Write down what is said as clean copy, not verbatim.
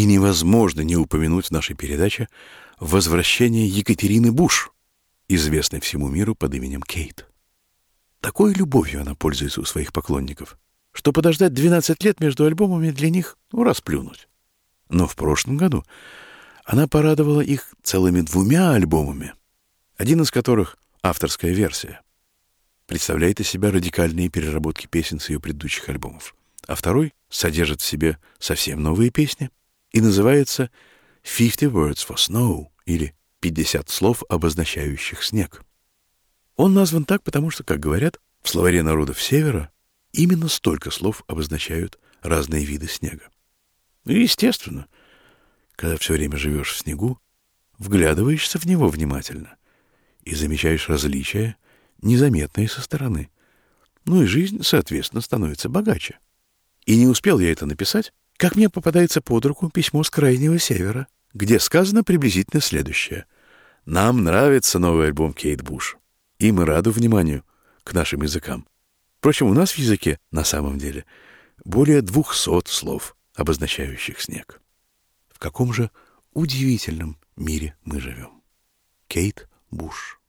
И невозможно не упомянуть в нашей передаче возвращение Екатерины Буш, известной всему миру под именем Кейт. Такой любовью она пользуется у своих поклонников, что подождать 12 лет между альбомами для них расплюнуть. Но в прошлом году она порадовала их целыми 2 альбомами, один из которых — авторская версия. Представляет из себя радикальные переработки песен с ее предыдущих альбомов, а второй содержит в себе совсем новые песни и называется «50 Words for Snow» или «50 слов, обозначающих снег». Он назван так, потому что, как говорят, в словаре народов Севера именно столько слов обозначают разные виды снега. И, естественно, когда все время живешь в снегу, вглядываешься в него внимательно и замечаешь различия, незаметные со стороны. Ну и жизнь, соответственно, становится богаче. И не успел я это написать, как мне попадается под руку письмо с Крайнего Севера, где сказано приблизительно следующее. «Нам нравится новый альбом Кейт Буш, и мы рады вниманию к нашим языкам. Впрочем, у нас в языке, на самом деле, более 200 слов, обозначающих снег. В каком же удивительном мире мы живем». Кейт Буш.